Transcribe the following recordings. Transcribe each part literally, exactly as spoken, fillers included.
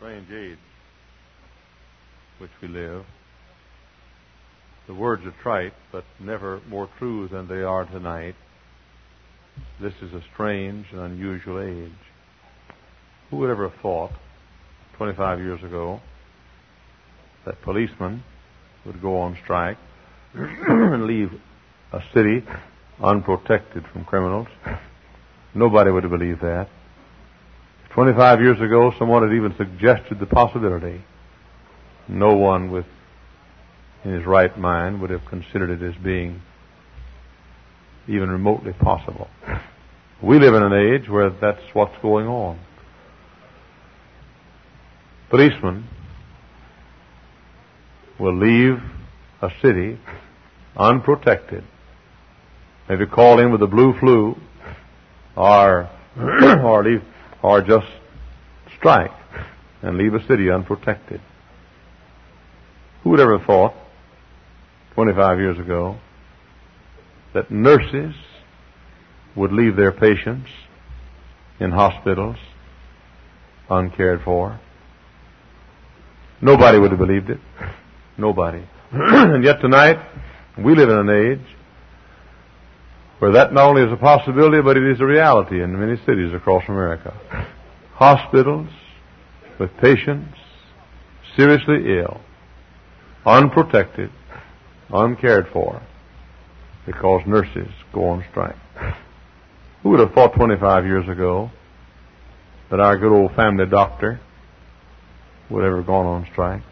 strange age which we live. The words are trite, but never more true than they are tonight. This is a strange and unusual age. Who would ever have thought, twenty-five years ago, that policemen would go on strike and leave a city unprotected from criminals? Nobody would have believed that. Twenty-five years ago, someone had even suggested the possibility. No one with in his right mind would have considered it as being even remotely possible. We live in an age where that's what's going on. Policemen will leave a city unprotected, maybe call in with the blue flu, or or leave, or just strike and leave a city unprotected. Who would ever have thought, twenty-five years ago, that nurses would leave their patients in hospitals uncared for? Nobody would have believed it. Nobody. And yet tonight, we live in an age where that not only is a possibility, but it is a reality in many cities across America. Hospitals with patients seriously ill, unprotected, uncared for, because nurses go on strike. Who would have thought twenty-five years ago that our good old family doctor would have ever gone on strike?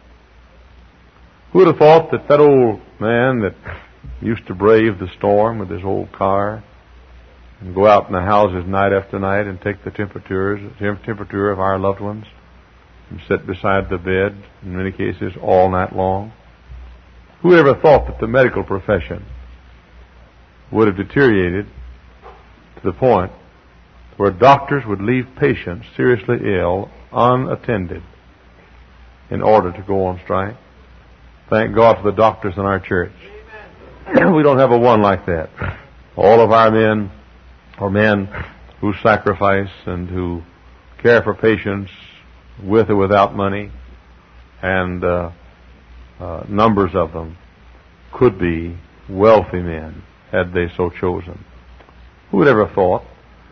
Who would have thought that that old man that used to brave the storm with his old car and go out in the houses night after night and take the temperatures, temperature of our loved ones and sit beside the bed, in many cases, all night long? Who ever thought that the medical profession would have deteriorated to the point where doctors would leave patients seriously ill unattended in order to go on strike? Thank God for the doctors in our church. We don't have a one like that. All of our men are men who sacrifice and who care for patients with or without money, and uh, uh, numbers of them could be wealthy men had they so chosen. Who would ever have thought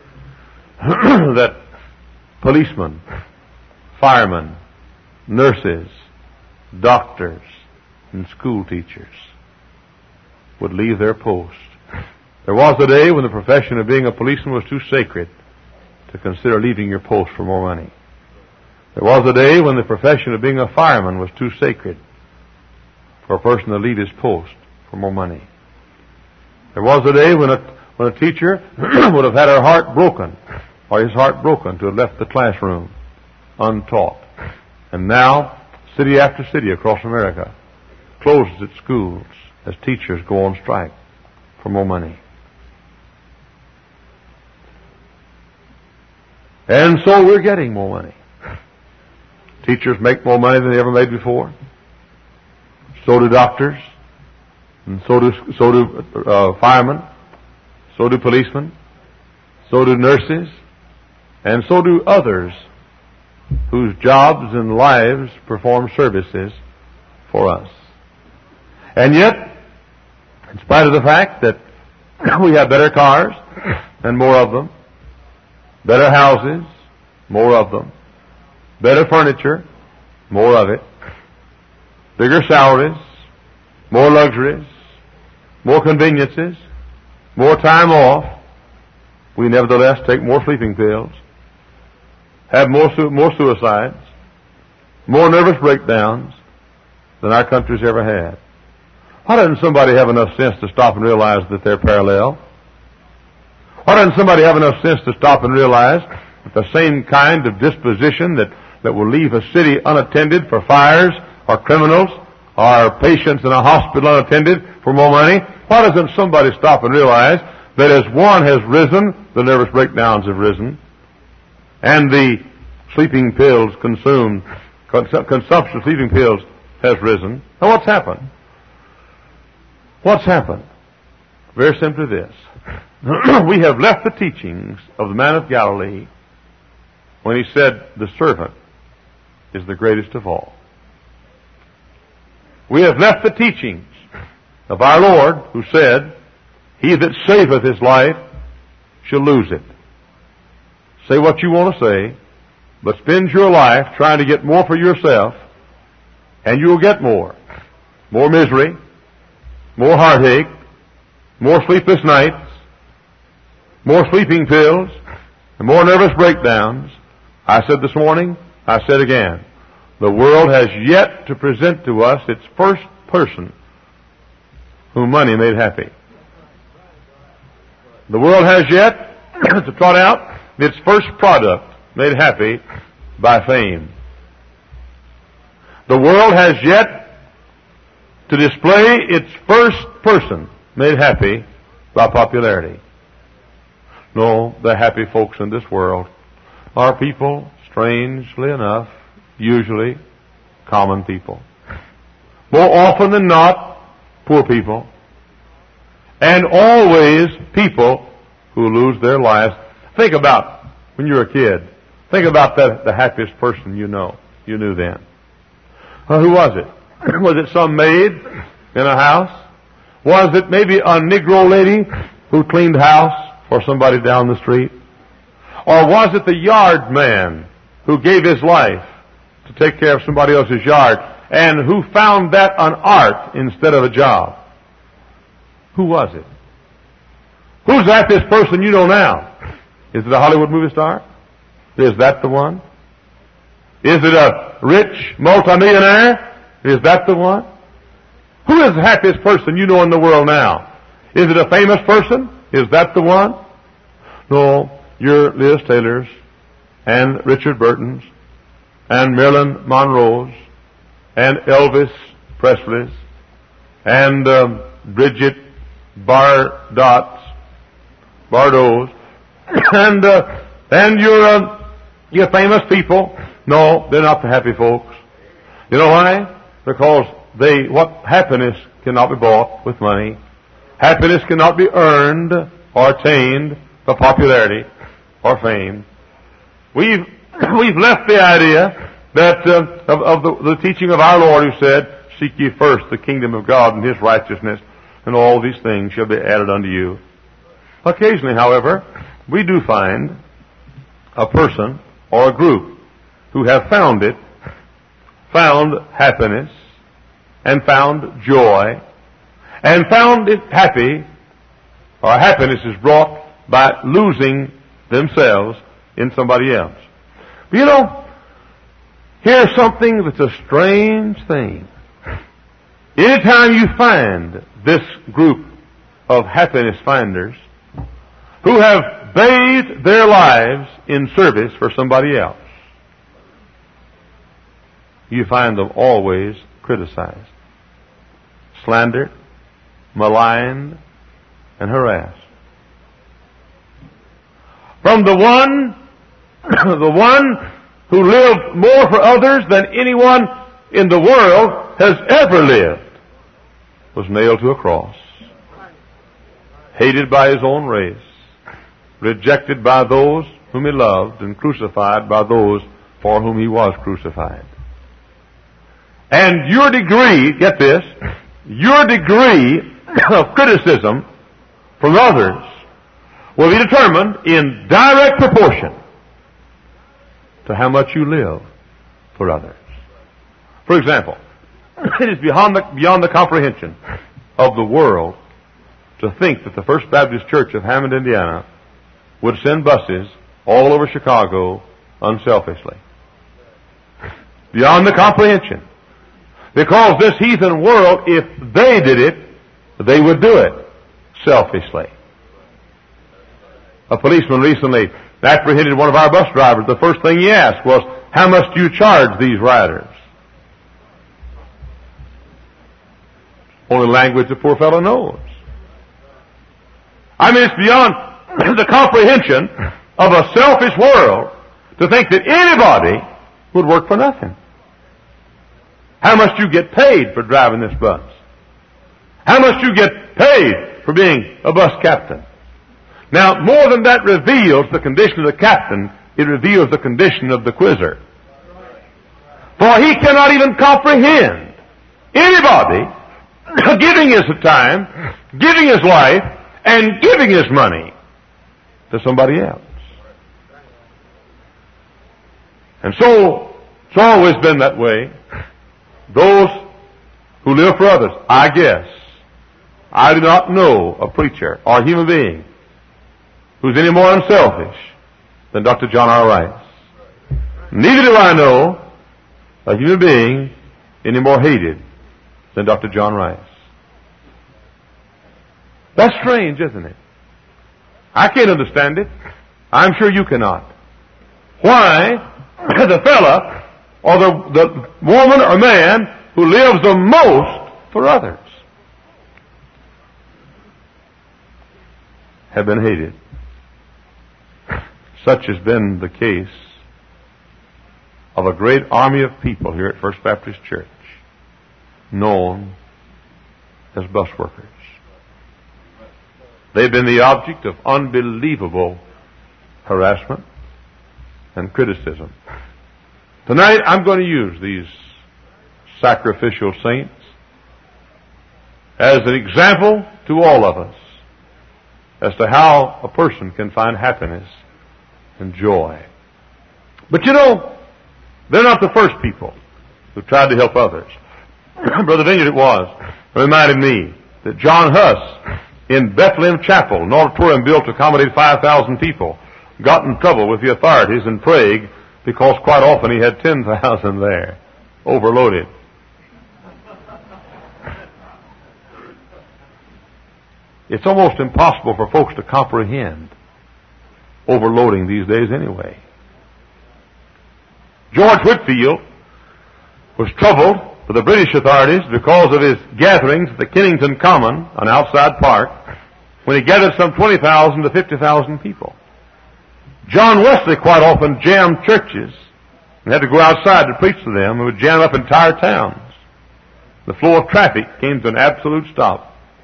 that policemen, firemen, nurses, doctors, and school teachers would leave their post? There was a day when the profession of being a policeman was too sacred to consider leaving your post for more money. There was a day when the profession of being a fireman was too sacred for a person to leave his post for more money. There was a day when a, when a teacher would have had her heart broken, or his heart broken, to have left the classroom untaught. And now, city after city across America closes its schools as teachers go on strike for more money. And so we're getting more money. Teachers make more money than they ever made before. So do doctors, and so do so do uh, firemen, so do policemen, so do nurses, and so do others whose jobs and lives perform services for us. And yet, in spite of the fact that we have better cars and more of them, better houses, more of them, better furniture, more of it, bigger salaries, more luxuries, more conveniences, more time off, we nevertheless take more sleeping pills, have more su- more suicides, more nervous breakdowns than our country's ever had. Why doesn't somebody have enough sense to stop and realize that they're parallel? Why doesn't somebody have enough sense to stop and realize that the same kind of disposition that, that will leave a city unattended for fires or criminals or patients in a hospital unattended for more money? Why doesn't somebody stop and realize that as one has risen, the nervous breakdowns have risen, and the sleeping pills consumed, consumption of sleeping pills has risen? Now what's happened? What's happened? Very simply this. We have left the teachings of the man of Galilee when he said, the servant is the greatest of all. We have left the teachings of our Lord, who said, "He that saveth his life shall lose it." Say what you want to say, but spend your life trying to get more for yourself, and you'll get more. More misery, more heartache, more sleepless nights, more sleeping pills, and more nervous breakdowns. I said this morning, I said again, the world has yet to present to us its first person whom money made happy. The world has yet to trot out its first product made happy by fame. The world has yet to display its first person made happy by popularity. No, the happy folks in this world are people, strangely enough, usually common people. More often than not, poor people. And always people who lose their lives. Think about when you were a kid. Think about the, the happiest person you know, you knew then. Well, who was it? Was it some maid in a house? Was it maybe a Negro lady who cleaned house for somebody down the street? Or was it the yard man who gave his life to take care of somebody else's yard and who found that an art instead of a job? Who was it? Who's that this person you know now? Is it a Hollywood movie star? Is that the one? Is it a rich multimillionaire? Is that the one? Who is the happiest person you know in the world now? Is it a famous person? Is that the one? No, your Liz Taylors and Richard Burtons and Marilyn Monroe's and Elvis Presley's and um, Bridget Bardot's, Bardot's and uh, and your uh, your famous people. No, they're not the happy folks. You know why? Because they what happiness cannot be bought with money. Happiness cannot be earned or attained by popularity or fame. We've we've left the idea that uh, of, of the, the teaching of our Lord, who said, "Seek ye first the kingdom of God and His righteousness, and all these things shall be added unto you." Occasionally, however, we do find a person or a group who have found it, found happiness, and found joy, and found it happy, or happiness is brought by losing themselves in somebody else. But you know, here's something that's a strange thing. Anytime you find this group of happiness finders who have bathed their lives in service for somebody else, you find them always criticized, slandered, maligned, and harassed. From the one, the one who lived more for others than anyone in the world has ever lived, was nailed to a cross, hated by his own race, rejected by those whom he loved, and crucified by those for whom he was crucified. And your degree, get this, your degree of criticism from others will be determined in direct proportion to how much you live for others. For example, it is beyond the, beyond the comprehension of the world to think that the First Baptist Church of Hammond, Indiana, would send buses all over Chicago unselfishly. Beyond the comprehension. Because this heathen world, if they did it, they would do it selfishly. A policeman recently apprehended one of our bus drivers. The first thing he asked was, "How much do you charge these riders?" Only language the poor fellow knows. I mean, it's beyond the comprehension of a selfish world to think that anybody would work for nothing. How much do you get paid for driving this bus? How much do you get paid for being a bus captain? Now, more than that reveals the condition of the captain, it reveals the condition of the quizzer. For he cannot even comprehend anybody giving his time, giving his life, and giving his money to somebody else. And so, it's always been that way. Those who live for others, I guess, I do not know a preacher or a human being who's any more unselfish than Doctor John R. Rice. Neither do I know a human being any more hated than Doctor John Rice. That's strange, isn't it? I can't understand it. I'm sure you cannot. Why the fella or the, the woman or man who lives the most for others have been hated. Such has been the case of a great army of people here at First Baptist Church, known as bus workers. They've been the object of unbelievable harassment and criticism. Tonight I'm going to use these sacrificial saints as an example to all of us as to how a person can find happiness and joy. But you know, they're not the first people who tried to help others. Brother Vineyard, it was, reminded me that John Huss in Bethlehem Chapel, an auditorium built to accommodate five thousand people, got in trouble with the authorities in Prague because quite often he had ten thousand there, overloaded. It's almost impossible for folks to comprehend overloading these days anyway. George Whitefield was troubled with the British authorities because of his gatherings at the Kennington Common, an outside park, when he gathered some twenty thousand to fifty thousand people. John Wesley quite often jammed churches and had to go outside to preach to them and would jam up entire towns. The flow of traffic came to an absolute stop.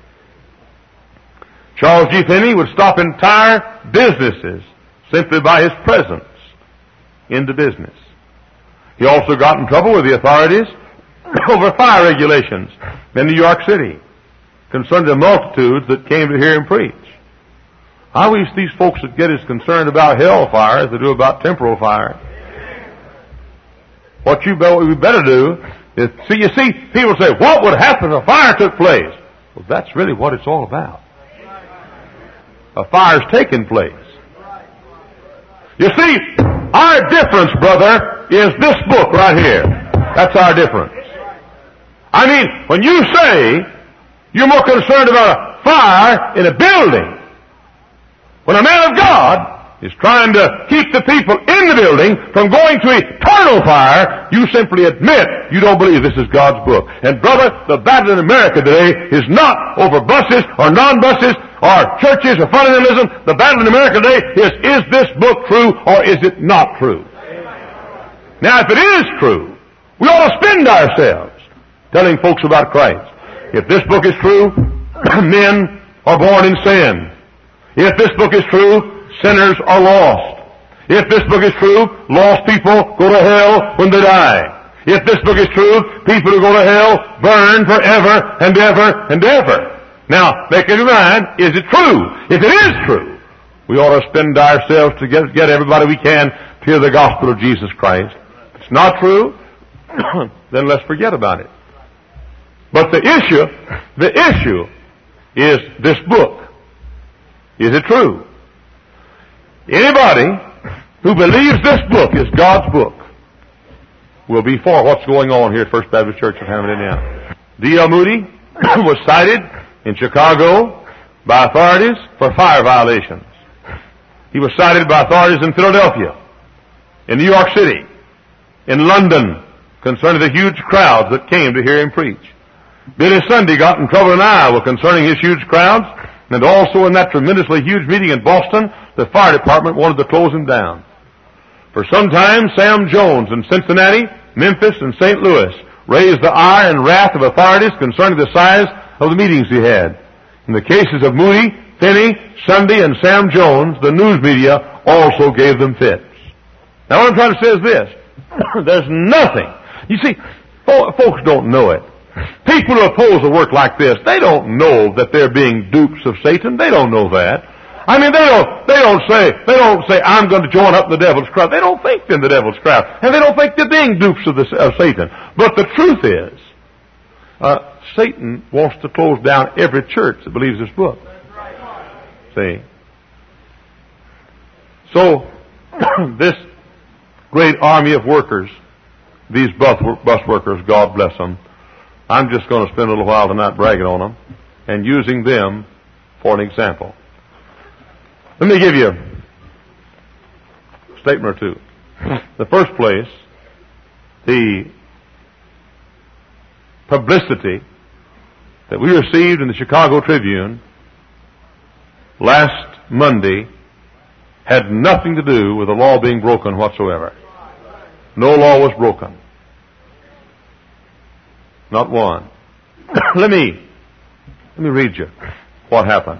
Charles G. Finney would stop entire businesses simply by his presence in the business. He also got in trouble with the authorities over fire regulations in New York City concerning the multitudes that came to hear him preach. I wish these folks would get as concerned about hell fire as they do about temporal fire. What you what we better do is, see, you see, people say, what would happen if a fire took place? Well, that's really what it's all about. A fire's taken place. You see, our difference, brother, is this book right here. That's our difference. I mean, when you say you're more concerned about a fire in a building, when a man of God is trying to keep the people in the building from going to eternal fire, you simply admit you don't believe this is God's book. And brother, the battle in America today is not over buses or non-buses or churches or fundamentalism. The battle in America today is, is this book true or is it not true? Now, if it is true, we ought to spend ourselves telling folks about Christ. If this book is true, men are born in sin. If this book is true, sinners are lost. If this book is true, lost people go to hell when they die. If this book is true, people who go to hell burn forever and ever and ever. Now, make up your mind, is it true? If it is true, we ought to spend ourselves to get, get everybody we can to hear the gospel of Jesus Christ. If it's not true, then let's forget about it. But the issue, the issue is this book. Is it true? Anybody who believes this book is God's book will be for what's going on here at First Baptist Church of Hammond, Indiana. D L Moody was cited in Chicago by authorities for fire violations. He was cited by authorities in Philadelphia, in New York City, in London, concerning the huge crowds that came to hear him preach. Billy Sunday got in trouble in Iowa concerning his huge crowds, and also in that tremendously huge meeting in Boston, the fire department wanted to close him down. For some time, Sam Jones in Cincinnati, Memphis, and Saint Louis raised the ire and wrath of authorities concerning the size of the meetings he had. In the cases of Moody, Finney, Sunday, and Sam Jones, the news media also gave them fits. Now what I'm trying to say is this. There's nothing You see, folks don't know it. People who oppose a work like this, they don't know that they're being dupes of Satan. They don't know that. I mean, they don't, they don't say, they don't say, I'm going to join up in the devil's crowd. They don't think they're in the devil's crowd. And they don't think they're being dupes of, the, of Satan. But the truth is, uh, Satan wants to close down every church that believes this book. See? So, this great army of workers, these bus, bus workers, God bless them, I'm just going to spend a little while tonight bragging on them and using them for an example. Let me give you a statement or two. The first place, the publicity that we received in the Chicago Tribune last Monday had nothing to do with the law being broken whatsoever. No law was broken. Not one. let me, let me read you what happened.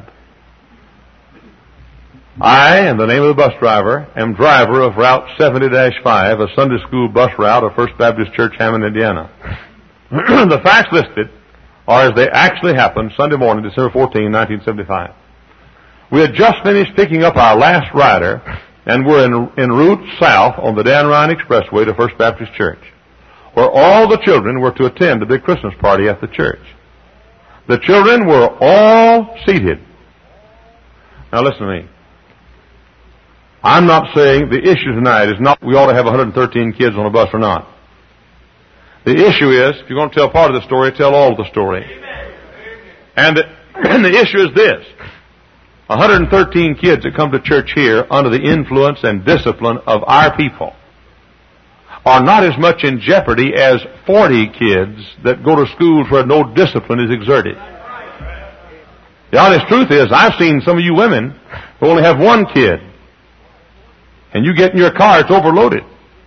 I, in the name of the bus driver, am driver of Route seventy dash five, a Sunday school bus route of First Baptist Church, Hammond, Indiana. The facts listed are as they actually happened Sunday morning, December fourteenth, nineteen seventy-five. We had just finished picking up our last rider, and were en, en route south on the Dan Ryan Expressway to First Baptist Church, where all the children were to attend a big Christmas party at the church. The children were all seated. Now listen to me. I'm not saying the issue tonight is not we ought to have one hundred thirteen kids on a bus or not. The issue is, if you're going to tell part of the story, tell all of the story. And the, and the issue is this. one hundred thirteen kids that come to church here under the influence and discipline of our people are not as much in jeopardy as forty kids that go to schools where no discipline is exerted. The honest truth is, I've seen some of you women who only have one kid, and you get in your car, it's overloaded.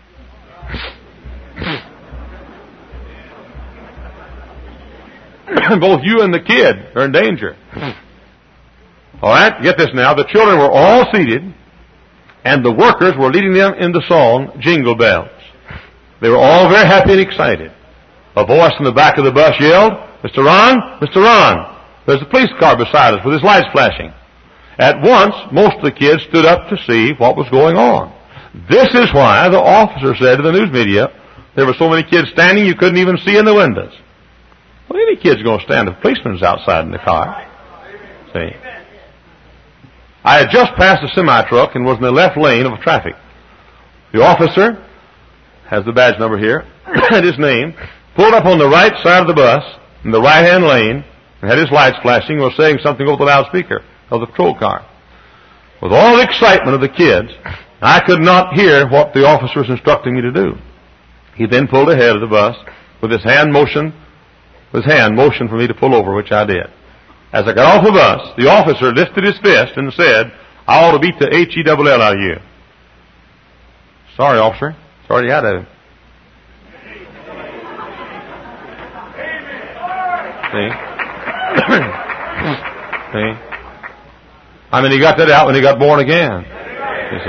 Both you and the kid are in danger. All right, get this now. The children were all seated, and the workers were leading them in the song, Jingle Bells. They were all very happy and excited. A voice in the back of the bus yelled, Mister Ron, Mister Ron, there's a police car beside us with his lights flashing. At once, most of the kids stood up to see what was going on. This is why the officer said to the news media, there were so many kids standing you couldn't even see in the windows. Well, any kid's going to stand if a policeman's outside in the car. See? I had just passed a semi-truck and was in the left lane of traffic. The officer has the badge number here, and his name, pulled up on the right side of the bus in the right-hand lane and had his lights flashing and was saying something over the loudspeaker of the patrol car. With all the excitement of the kids, I could not hear what the officer was instructing me to do. He then pulled ahead of the bus with his hand motion, with his hand motioned for me to pull over, which I did. As I got off the bus, the officer lifted his fist and said, I ought to beat the H E double L out of you. Sorry, officer. It's already out of him. See? See? I mean, he got that out when he got born again. You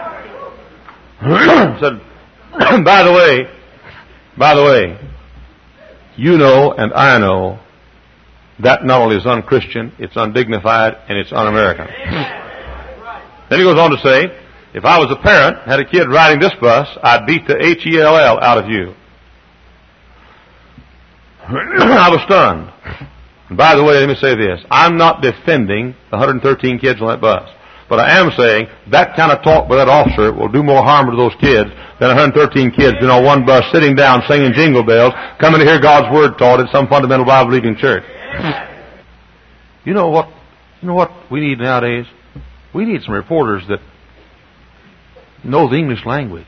see? Said, by the way, by the way, you know and I know that not only is unchristian, it's undignified, and it's un-American. Then he goes on to say, if I was a parent, had a kid riding this bus, I'd beat the H E L L out of you. I was stunned. And by the way, let me say this. I'm not defending the one hundred thirteen kids on that bus. But I am saying that kind of talk by that officer will do more harm to those kids than one hundred thirteen kids been on one bus sitting down singing jingle bells, coming to hear God's Word taught at some fundamental Bible-believing church. You know what, you know what we need nowadays? We need some reporters that know the English language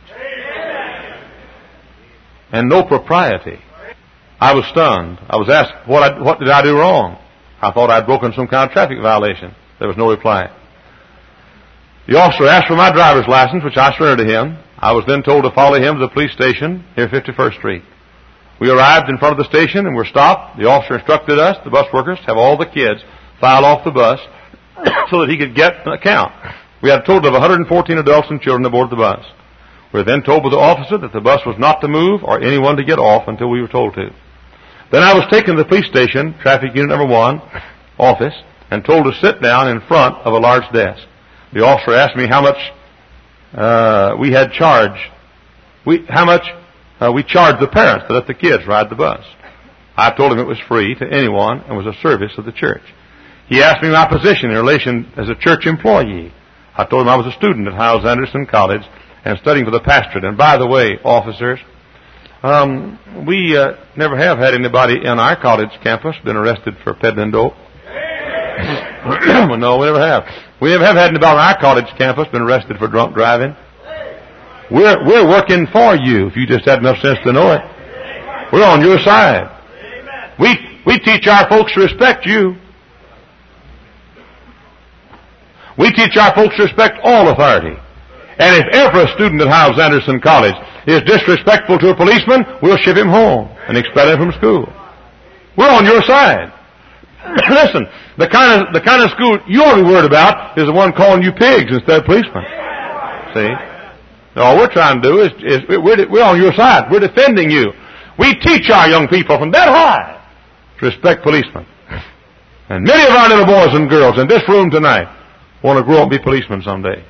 and know propriety. I was stunned. I was asked, what, I, what did I do wrong? I thought I'd broken some kind of traffic violation. There was no reply. The officer asked for my driver's license, which I surrendered to him. I was then told to follow him to the police station near fifty-first Street. We arrived in front of the station and were stopped. The officer instructed us, the bus workers, to have all the kids file off the bus so that he could get an account. We had a total of one hundred fourteen adults and children aboard the bus. We were then told by the officer that the bus was not to move or anyone to get off until we were told to. Then I was taken to the police station, traffic unit number one, office, and told to sit down in front of a large desk. The officer asked me how much uh, we had charged, we, how much uh, we charged the parents to let the kids ride the bus. I told him it was free to anyone and was a service of the church. He asked me my position in relation as a church employee. I told him I was a student at Hyles Anderson College and studying for the pastorate. And by the way, officers, um, we uh, never have had anybody in our college campus been arrested for peddling dope. No, we never have. We never have had anybody on our college campus been arrested for drunk driving. We're we're working for you if you just had enough sense to know it. We're on your side. We we teach our folks to respect you. We teach our folks to respect all authority. And if ever a student at Hyles Anderson College is disrespectful to a policeman, we'll ship him home and expel him from school. We're on your side. Listen, the kind of the kind of school you ought to be worried about is the one calling you pigs instead of policemen. See? All we're trying to do is, is we're, we're on your side. We're defending you. We teach our young people from that high to respect policemen. And many of our little boys and girls in this room tonight want to grow up and be policemen someday.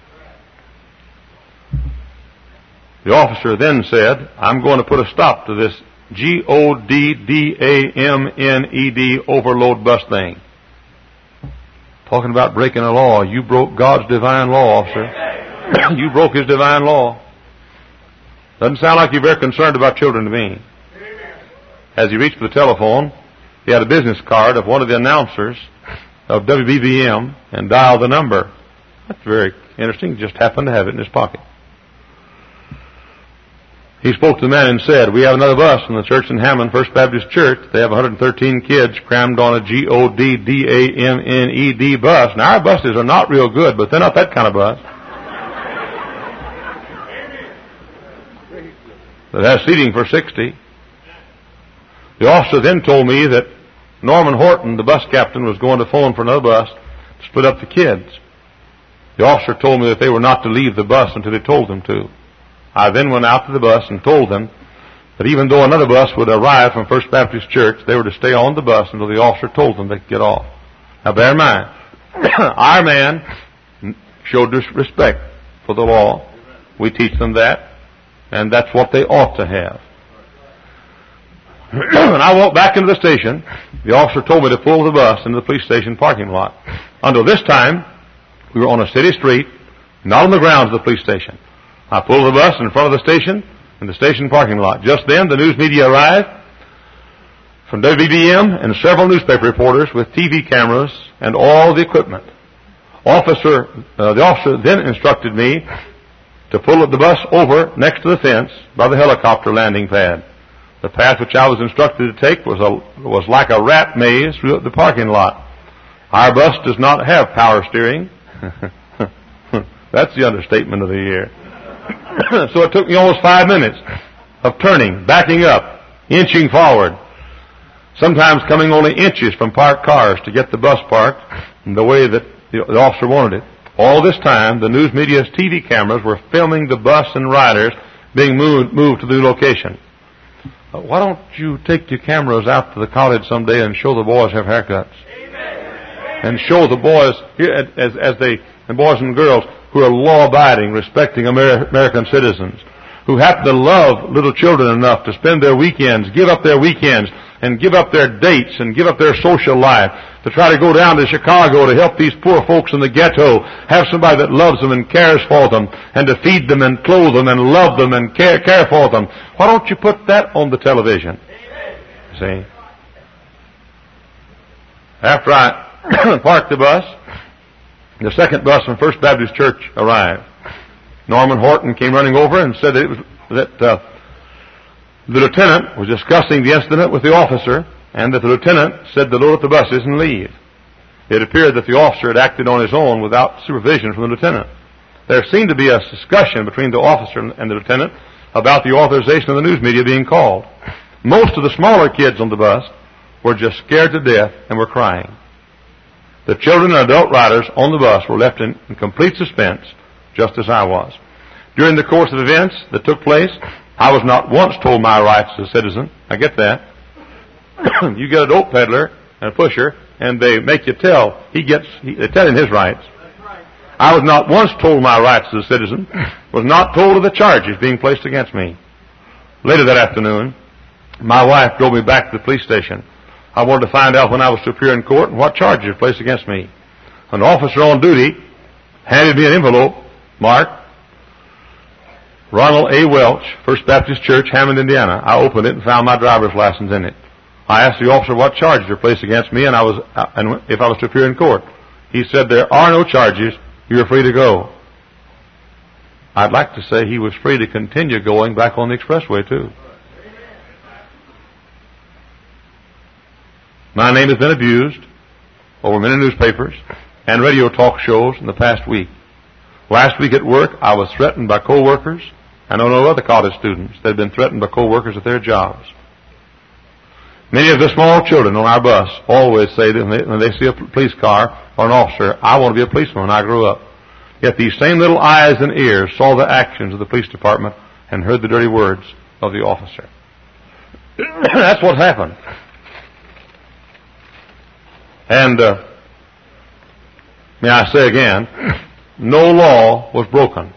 The officer then said, I'm going to put a stop to this G O D D A M N E D overload bus thing. Talking about breaking a law. You broke God's divine law, officer. You broke His divine law. Doesn't sound like you're very concerned about children to me. As he reached for the telephone, he had a business card of one of the announcers of W B B M and dialed the number. That's very interesting. He just happened to have it in his pocket. He spoke to the man and said, we have another bus from the church in Hammond, First Baptist Church. They have one hundred thirteen kids crammed on a G O D D A M N E D bus. Now, our buses are not real good, but they're not that kind of bus. That has seating for sixty. The officer then told me that Norman Horton, the bus captain, was going to phone for another bus to split up the kids. The officer told me that they were not to leave the bus until he told them to. I then went out to the bus and told them that even though another bus would arrive from First Baptist Church, they were to stay on the bus until the officer told them they could get off. Now bear in mind, our man showed respect for the law. We teach them that, and that's what they ought to have. When I walked back into the station, the officer told me to pull the bus into the police station parking lot. Until this time, we were on a city street, not on the grounds of the police station. I pulled the bus in front of the station, in the station parking lot. Just then, the news media arrived from W B B M and several newspaper reporters with T V cameras and all the equipment. Officer, uh, the officer then instructed me to pull the bus over next to the fence by the helicopter landing pad. The path which I was instructed to take was a, was like a rat maze through the parking lot. Our bus does not have power steering. That's the understatement of the year. So it took me almost five minutes of turning, backing up, inching forward, sometimes coming only inches from parked cars to get the bus parked in the way that the, the officer wanted it. All this time, the news media's T V cameras were filming the bus and riders being moved, moved to the new location. Uh, why don't you take your cameras out to the college someday and show the boys have haircuts? Amen. And show the boys, as, as they, the boys and girls, who are law-abiding, respecting Amer- American citizens, who happen to love little children enough to spend their weekends, give up their weekends, and give up their dates, and give up their social life, to try to go down to Chicago to help these poor folks in the ghetto, have somebody that loves them and cares for them, and to feed them and clothe them and love them and care, care for them. Why don't you put that on the television? See? After I parked the bus, the second bus from First Baptist Church arrived. Norman Horton came running over and said that, it was, that uh, the lieutenant was discussing the incident with the officer, and that the lieutenant said to load up the buses and leave. It appeared that the officer had acted on his own without supervision from the lieutenant. There seemed to be a discussion between the officer and the lieutenant about the authorization of the news media being called. Most of the smaller kids on the bus were just scared to death and were crying. The children and adult riders on the bus were left in, in complete suspense, just as I was. During the course of events that took place, I was not once told my rights as a citizen. I get that. You get a dope peddler and a pusher, and they make you tell. He gets, he, they tell him his rights. I was not once told my rights as a citizen. Was not told of the charges being placed against me. Later that afternoon, my wife drove me back to the police station. I wanted to find out when I was to appear in court and what charges were placed against me. An officer on duty handed me an envelope marked Ronald A. Welch, First Baptist Church, Hammond, Indiana. I opened it and found my driver's license in it. I asked the officer what charges were placed against me and I was uh, and if I was to appear in court. He said, there are no charges. You're free to go. I'd like to say he was free to continue going back on the expressway too. My name has been abused over many newspapers and radio talk shows in the past week. Last week at work, I was threatened by co-workers. I know no other college students that have been threatened by co-workers at their jobs. Many of the small children on our bus always say that when they, when they see a police car or an officer, I want to be a policeman when I grow up. Yet these same little eyes and ears saw the actions of the police department and heard the dirty words of the officer. That's what happened. And uh, may I say again, no law was broken.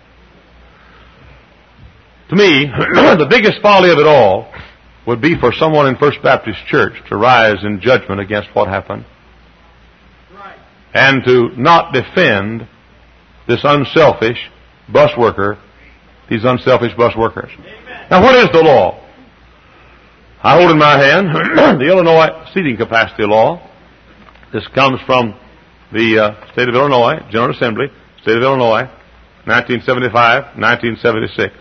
To me, the biggest folly of it all would be for someone in First Baptist Church to rise in judgment against what happened and to not defend this unselfish bus worker, these unselfish bus workers. Now, what is the law? I hold in my hand the Illinois seating capacity law. This comes from the uh, State of Illinois, General Assembly, State of Illinois, nineteen seventy-five, nineteen seventy-six.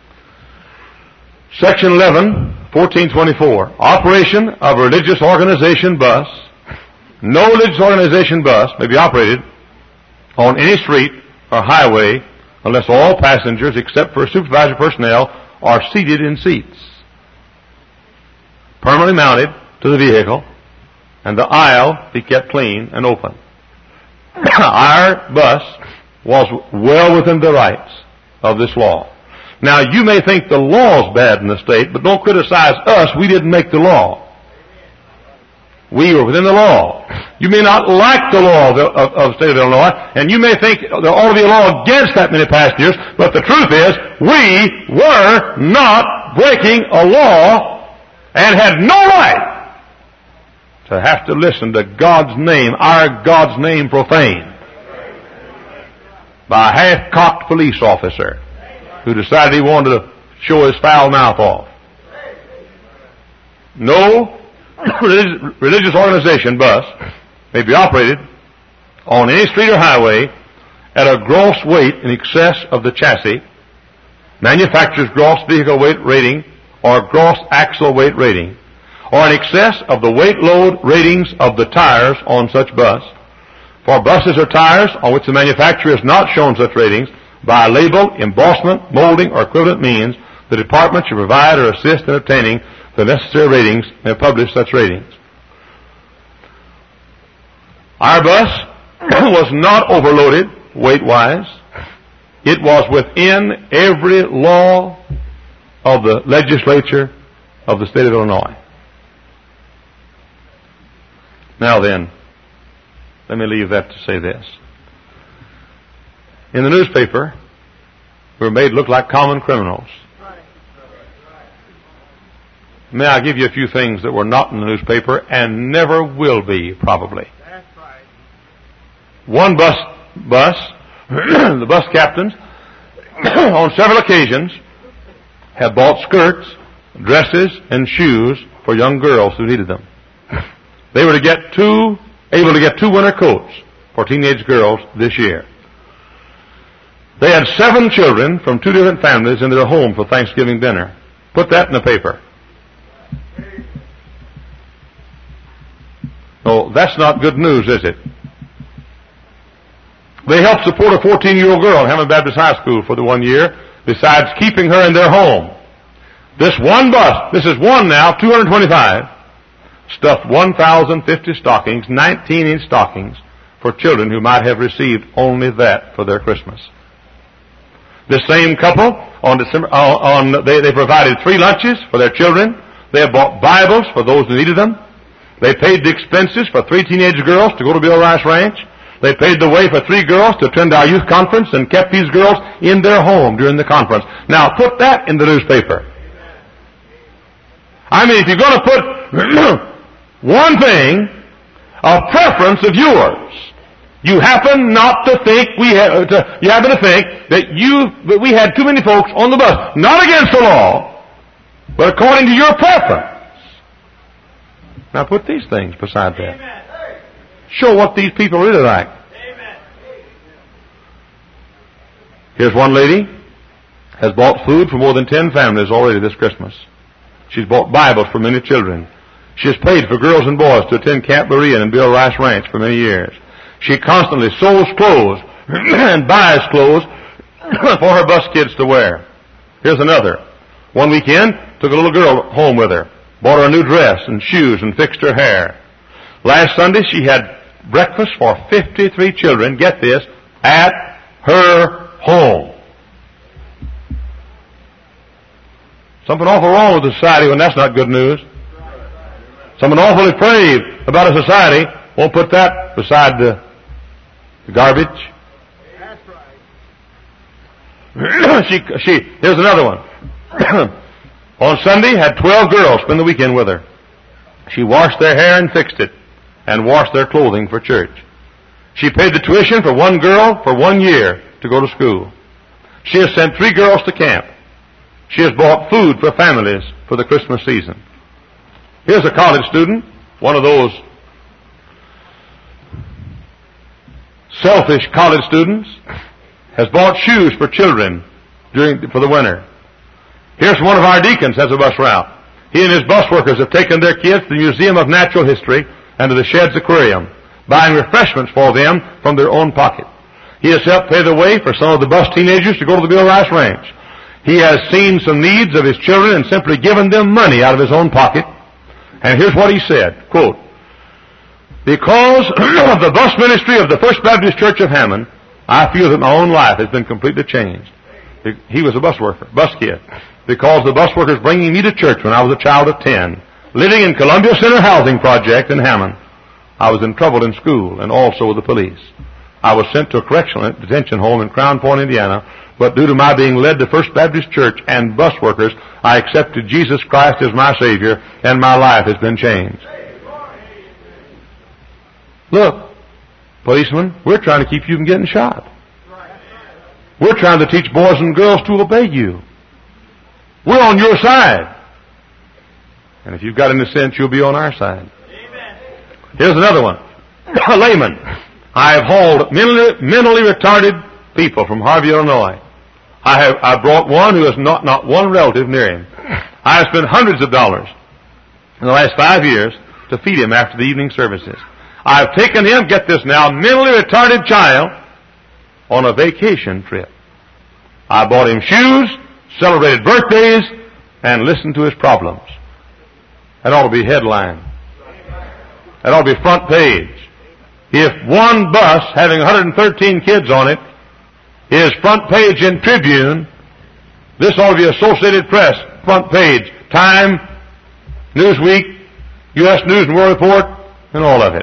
Section eleven, fourteen twenty-four. Operation of a religious organization bus. No religious organization bus may be operated on any street or highway unless all passengers, except for supervisory personnel, are seated in seats, permanently mounted to the vehicle, and the aisle be kept clean and open. Our bus was well within the rights of this law. Now, you may think the law's bad in the state, but don't criticize us. We didn't make the law. We were within the law. You may not like the law of, the, of, of the state of Illinois, and you may think there ought to be a law against that many passengers, but the truth is, we were not breaking a law and had no right to have to listen to God's name, our God's name profaned by a half-cocked police officer who decided he wanted to show his foul mouth off. No religious organization bus may be operated on any street or highway at a gross weight in excess of the chassis, manufacturer's gross vehicle weight rating, or gross axle weight rating, or in excess of the weight load ratings of the tires on such bus. For buses or tires on which the manufacturer has not shown such ratings, by label, embossment, molding, or equivalent means, the department should provide or assist in obtaining the necessary ratings and publish such ratings. Our bus was not overloaded weight-wise. It was within every law of the legislature of the state of Illinois. Now then, let me leave that to say this. In the newspaper, we were made look like common criminals. May I give you a few things that were not in the newspaper and never will be, probably. That's right. One bus, bus, the bus captains, on several occasions, have bought skirts, dresses, and shoes for young girls who needed them. They were to get two, able to get two winter coats for teenage girls this year. They had seven children from two different families in their home for Thanksgiving dinner. Put that in the paper. Oh, that's not good news, is it? They helped support a fourteen-year-old girl at Hammond Baptist High School for the one year, besides keeping her in their home. This one bus, this is one now, two hundred twenty-five, stuffed one thousand fifty stockings, nineteen-inch stockings, for children who might have received only that for their Christmas. This same couple, on December, on, on they, they provided three lunches for their children. They have bought Bibles for those who needed them. They paid the expenses for three teenage girls to go to Bill Rice Ranch. They paid the way for three girls to attend our youth conference and kept these girls in their home during the conference. Now, put that in the newspaper. I mean, if you're going to put one thing, a preference of yours, you happen not to think we ha- to, you happen to think that you that we had too many folks on the bus, not against the law, but according to your preference. Now, put these things beside that. Amen. Show what these people really like. Amen. Here's one lady has bought food for more than ten families already this Christmas. She's bought Bibles for many children. She has paid for girls and boys to attend Camp Berean and Bill Rice Ranch for many years. She constantly sews clothes and buys clothes for her bus kids to wear. Here's another. One weekend, took a little girl home with her, bought her a new dress and shoes and fixed her hair. Last Sunday, she had breakfast for fifty-three children, get this, at her home. Something awful wrong with society when that's not good news. Something awfully depraved about a society won't put that beside the, the garbage. That's right. she, she, here's another one. On Sunday, had twelve girls spend the weekend with her. She washed their hair and fixed it, and washed their clothing for church. She paid the tuition for one girl for one year to go to school. She has sent three girls to camp. She has bought food for families for the Christmas season. Here's a college student, one of those selfish college students, has bought shoes for children during for the winter. Here's one of our deacons has a bus route. He and his bus workers have taken their kids to the Museum of Natural History and to the Sheds Aquarium, buying refreshments for them from their own pocket. He has helped pay the way for some of the bus teenagers to go to the Bill Rice Ranch. He has seen some needs of his children and simply given them money out of his own pocket. And here's what he said, quote, "Because of the bus ministry of the First Baptist Church of Hammond, I feel that my own life has been completely changed." He was a bus worker, bus kid. Because the bus workers bringing me to church when I was a child of ten, living in Columbia Center Housing Project in Hammond. I was in trouble in school and also with the police. I was sent to a correctional detention home in Crown Point, Indiana, but due to my being led to First Baptist Church and bus workers, I accepted Jesus Christ as my Savior, and my life has been changed. Look, policemen, we're trying to keep you from getting shot. We're trying to teach boys and girls to obey you. We're on your side. And if you've got any sense, you'll be on our side. Amen. Here's another one. A layman. I have hauled mentally, mentally retarded people from Harvey, Illinois. I have I brought one who has not, not one relative near him. I have spent hundreds of dollars in the last five years to feed him after the evening services. I have taken him, get this now, mentally retarded child on a vacation trip. I bought him shoes, celebrated birthdays, and listened to his problems. That ought to be headline. That ought to be front page. If one bus having one hundred thirteen kids on it is front page in Tribune, this ought to be Associated Press, front page, Time, Newsweek, U S News and World Report, and all of it.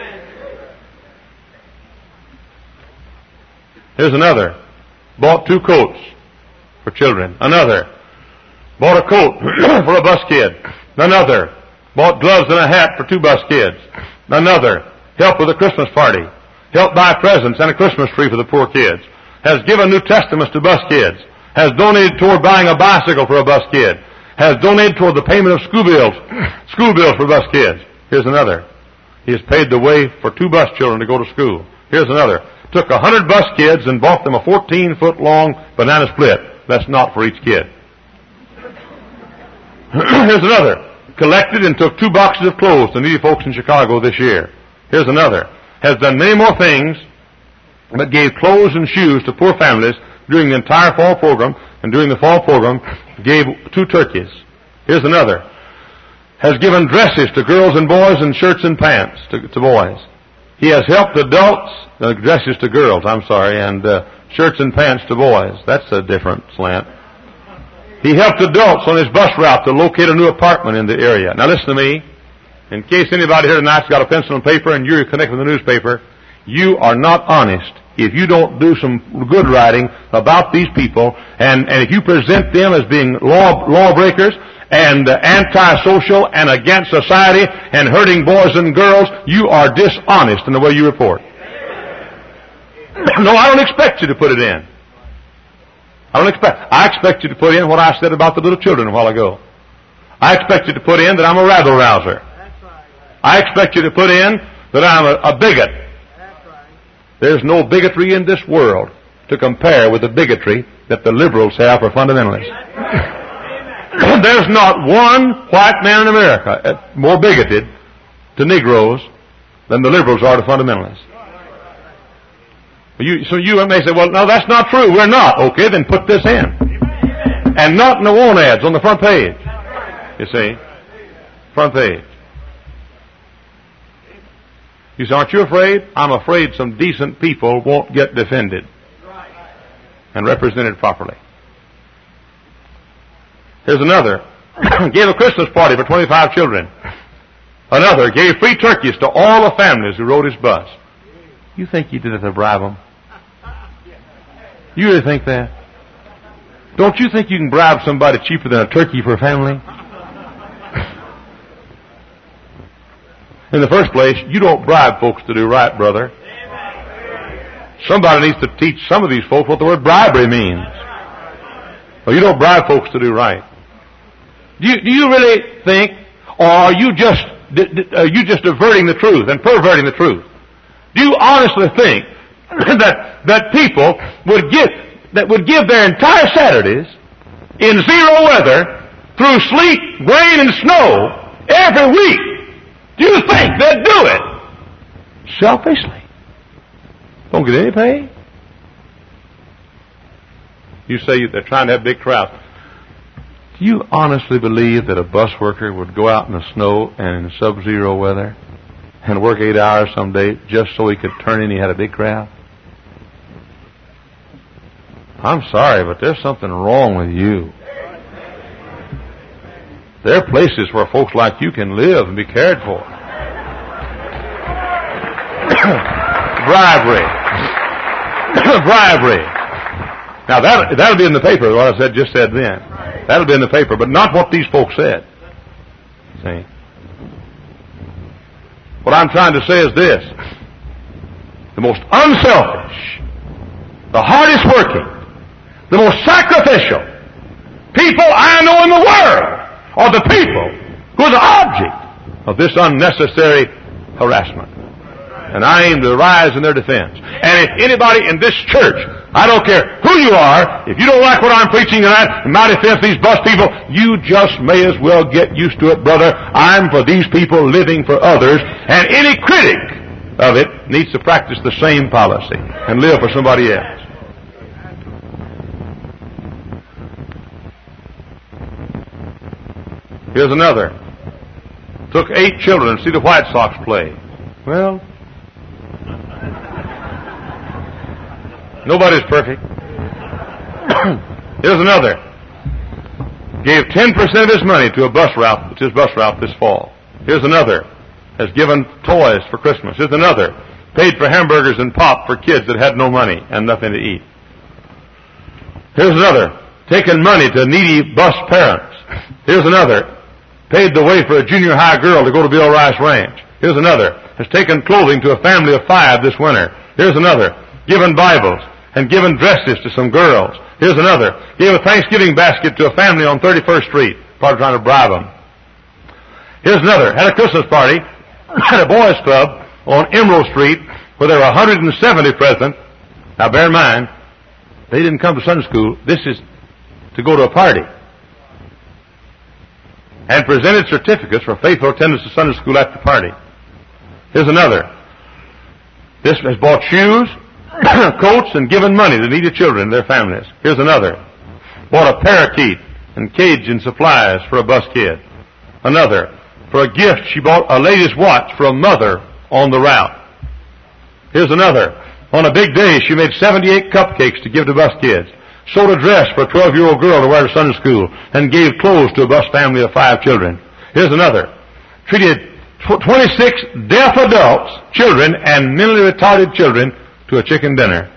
Here's another. Bought two coats for children. Another. Bought a coat for a bus kid. Another. Bought gloves and a hat for two bus kids. Another. Helped with a Christmas party. Helped buy presents and a Christmas tree for the poor kids. Has given New Testaments to bus kids. Has donated toward buying a bicycle for a bus kid. Has donated toward the payment of school bills, school bills for bus kids. Here's another. He has paid the way for two bus children to go to school. Here's another. Took a hundred bus kids and bought them a fourteen foot long banana split. That's not for each kid. Here's another. Collected and took two boxes of clothes to needy folks in Chicago this year. Here's another. Has done many more things, but gave clothes and shoes to poor families during the entire fall program, and during the fall program gave two turkeys. Here's another. Has given dresses to girls and boys and shirts and pants to, to boys. He has helped adults, uh, dresses to girls, I'm sorry, and uh, shirts and pants to boys. That's a different slant. He helped adults on his bus route to locate a new apartment in the area. Now listen to me. In case anybody here tonight's got a pencil and paper and you're connected with the newspaper, you are not honest if you don't do some good writing about these people, and, and if you present them as being law lawbreakers and uh, antisocial and against society and hurting boys and girls, you are dishonest in the way you report. No, I don't expect you to put it in. I don't expect. I expect you to put in what I said about the little children a while ago. I expect you to put in that I'm a rabble rouser. I expect you to put in that I'm a, a bigot. There's no bigotry in this world to compare with the bigotry that the liberals have for fundamentalists. There's not one white man in America more bigoted to Negroes than the liberals are to fundamentalists. You, so you may say, well, no, that's not true. We're not. Okay, then put this in. And not in the want ads on the front page. You see? Front page. You say, aren't you afraid? I'm afraid some decent people won't get defended and represented properly. Here's another. Gave a Christmas party for twenty-five children. Another gave free turkeys to all the families who rode his bus. You think he did it to bribe them? You really think that? Don't you think you can bribe somebody cheaper than a turkey for a family? In the first place, you don't bribe folks to do right, brother. Somebody needs to teach some of these folks what the word bribery means. Well, you don't bribe folks to do right. Do you, do you really think, or are you just are you just averting the truth and perverting the truth? Do you honestly think that that people would give that would give their entire Saturdays in zero weather through sleet, rain, and snow every week? Do you think they'd do it selfishly? Don't get any pay? You say they're trying to have big crowds. Do you honestly believe that a bus worker would go out in the snow and in sub-zero weather and work eight hours some day just so he could turn in he had a big crowd? I'm sorry, but there's something wrong with you. There are places where folks like you can live and be cared for. Bribery. Bribery. Now that, that'll be in the paper, what I said, just said then. That'll be in the paper, but not what these folks said. See? What I'm trying to say is this. The most unselfish, the hardest working, the most sacrificial people I know in the world are the people who are the object of this unnecessary harassment. And I aim to rise in their defense. And if anybody in this church, I don't care who you are, if you don't like what I'm preaching tonight, in my defense, these bus people, you just may as well get used to it, brother. I'm for these people living for others, and any critic of it needs to practice the same policy and live for somebody else. Here's another. Took eight children to see the White Sox play. Well, nobody's perfect. Here's another. Gave ten percent of his money to a bus route, it's his bus route this fall. Here's another. Has given toys for Christmas. Here's another. Paid for hamburgers and pop for kids that had no money and nothing to eat. Here's another. Taken money to needy bus parents. Here's another. Paid the way for a junior high girl to go to Bill Rice Ranch. Here's another. Has taken clothing to a family of five this winter. Here's another. Given Bibles and given dresses to some girls. Here's another. Gave a Thanksgiving basket to a family on thirty-first Street. Probably trying to bribe them. Here's another. Had a Christmas party at a boys' club on Emerald Street where there were one hundred seventy present. Now bear in mind, they didn't come to Sunday school. This is to go to a party. And presented certificates for faithful attendance to Sunday school at the party. Here's another. This has bought shoes, coats, and given money to needy children and their families. Here's another. Bought a parakeet and cage and supplies for a bus kid. Another. For a gift, she bought a lady's watch for a mother on the route. Here's another. On a big day, she made seventy-eight cupcakes to give to bus kids. Sewed a dress for a twelve-year-old girl to wear to Sunday school, and gave clothes to a bus family of five children. Here's another. Treated twenty-six deaf adults, children, and mentally retarded children to a chicken dinner.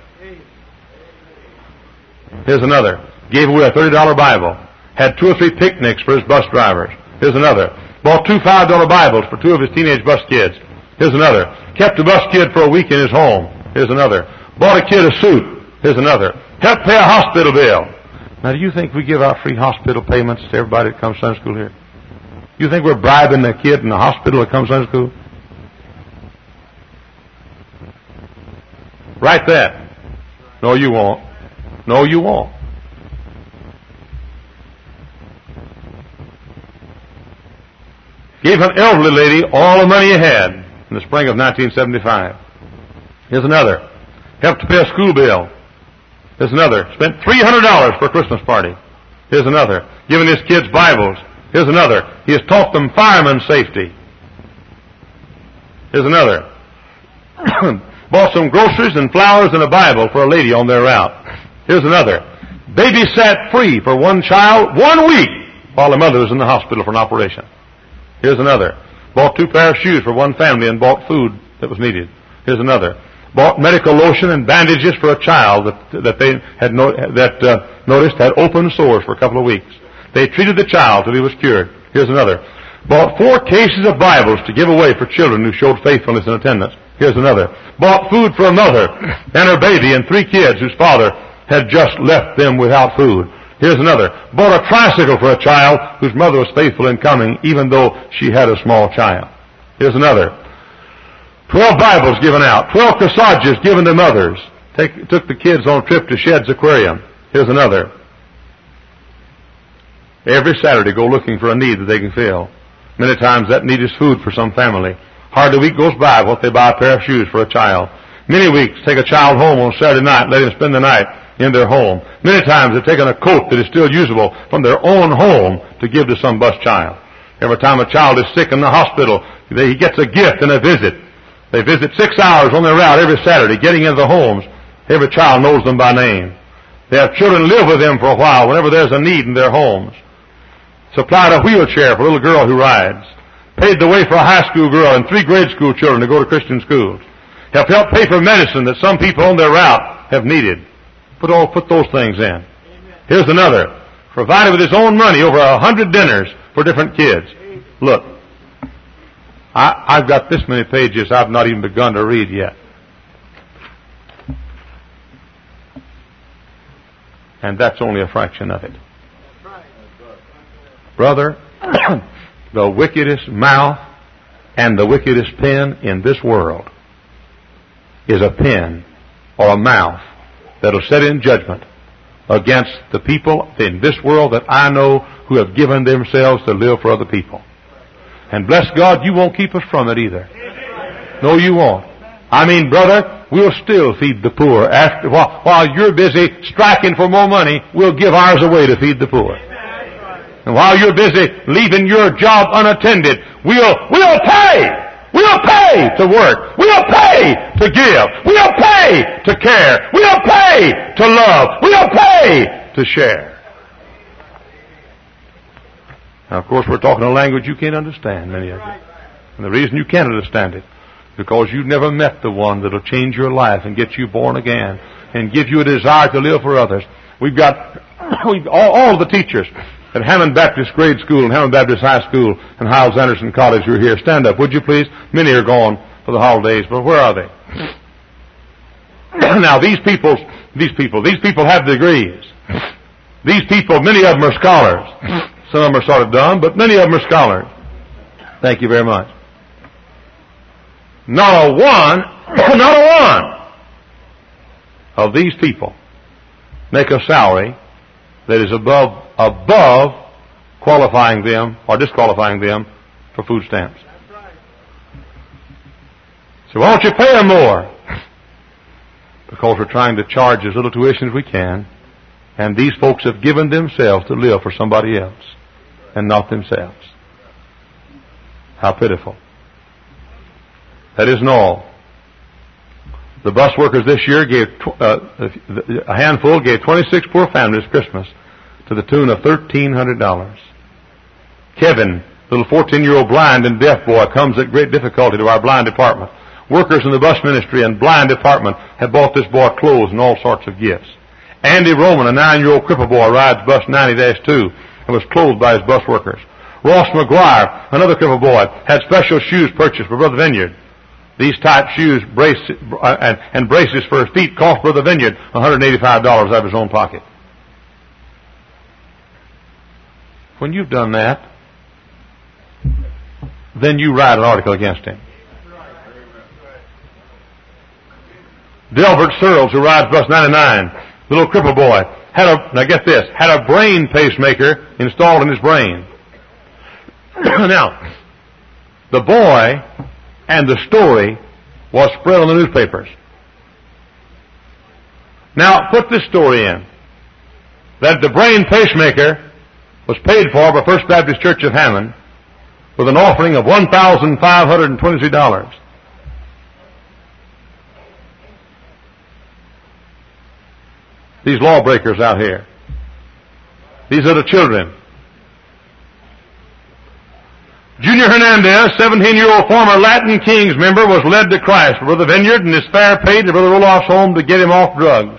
Here's another. Gave away a thirty dollar Bible. Had two or three picnics for his bus drivers. Here's another. Bought two five dollar Bibles for two of his teenage bus kids. Here's another. Kept a bus kid for a week in his home. Here's another. Bought a kid a suit. Here's another. Helped pay a hospital bill. Now, do you think we give out free hospital payments to everybody that comes to Sunday school here? You think we're bribing the kid in the hospital that comes to Sunday school? Write that. No, you won't. No, you won't. Gave an elderly lady all the money he had in the spring of nineteen seventy-five. Here's another. Helped to pay a school bill. Here's another. Spent three hundred dollars for a Christmas party. Here's another. Given his kids Bibles. Here's another. He has taught them fireman safety. Here's another. Bought some groceries and flowers and a Bible for a lady on their route. Here's another. Babysat free for one child one week while the mother was in the hospital for an operation. Here's another. Bought two pair of shoes for one family and bought food that was needed. Here's another. Bought medical lotion and bandages for a child that, that they had no, that uh, noticed had open sores for a couple of weeks. They treated the child till he was cured. Here's another. Bought four cases of Bibles to give away for children who showed faithfulness in attendance. Here's another. Bought food for a mother and her baby and three kids whose father had just left them without food. Here's another. Bought a tricycle for a child whose mother was faithful in coming even though she had a small child. Here's another. Twelve Bibles given out. Twelve corsages given to mothers. Take, took the kids on a trip to Shed's Aquarium. Here's another. Every Saturday go looking for a need that they can fill. Many times that need is food for some family. Hardly a week goes by without they buy a pair of shoes for a child. Many weeks take a child home on Saturday night and let him spend the night in their home. Many times they've taken a coat that is still usable from their own home to give to some bus child. Every time a child is sick in the hospital, he gets a gift and a visit. They visit six hours on their route every Saturday, getting into the homes. Every child knows them by name. They have children live with them for a while whenever there's a need in their homes. Supplied a wheelchair for a little girl who rides. Paid the way for a high school girl and three grade school children to go to Christian schools. Have helped pay for medicine that some people on their route have needed. Put all, put those things in. Amen. Here's another. Provided with his own money over a hundred dinners for different kids. Look. I, I've got this many pages I've not even begun to read yet. And that's only a fraction of it. Brother, the wickedest mouth and the wickedest pen in this world is a pen or a mouth that'll set in judgment against the people in this world that I know who have given themselves to live for other people. And bless God, you won't keep us from it either. No, you won't. I mean, brother, we'll still feed the poor. After, while, while you're busy striking for more money, we'll give ours away to feed the poor. And while you're busy leaving your job unattended, we'll, we'll pay! We'll pay to work. We'll pay to give. We'll pay to care. We'll pay to love. We'll pay to share. Now, of course, we're talking a language you can't understand, many of you. And the reason you can't understand it is because you've never met the one that'll change your life and get you born again and give you a desire to live for others. We've got we've, all, all the teachers at Hammond Baptist Grade School and Hammond Baptist High School and Hiles Anderson College who are here. Stand up, would you please? Many are gone for the holidays, but where are they? Now, these people, these people, these people have degrees. These people, many of them are scholars. Some of them are sort of dumb, but many of them are scholars. Thank you very much. Not a one, not a one of these people make a salary that is above above qualifying them or disqualifying them for food stamps. So why don't you pay them more? Because we're trying to charge as little tuition as we can, and these folks have given themselves to live for somebody else and not themselves. How pitiful. That isn't all. The bus workers this year gave, tw- uh, a handful gave twenty-six poor families Christmas to the tune of thirteen hundred dollars. Kevin, little fourteen-year-old blind and deaf boy, comes at great difficulty to our blind department. Workers in the bus ministry and blind department have bought this boy clothes and all sorts of gifts. Andy Roman, a nine-year-old cripple boy, rides bus ninety dash two and was clothed by his bus workers. Ross McGuire, another cripple boy, had special shoes purchased for Brother Vineyard. These type shoes brace, uh, and, and braces for his feet cost Brother Vineyard one hundred eighty-five dollars out of his own pocket. When you've done that, then you write an article against him. Delbert Searles, who rides bus ninety-nine, little cripple boy, had a, now get this, had a brain pacemaker installed in his brain. Now, the boy and the story was spread on the newspapers. Now, put this story in, that the brain pacemaker was paid for by First Baptist Church of Hammond with an offering of one thousand five hundred twenty-three dollars. These lawbreakers out here. These are the children. Junior Hernandez, seventeen-year-old former Latin Kings member, was led to Christ by Brother Vineyard and his fare paid to Brother Roloff's home to get him off drugs.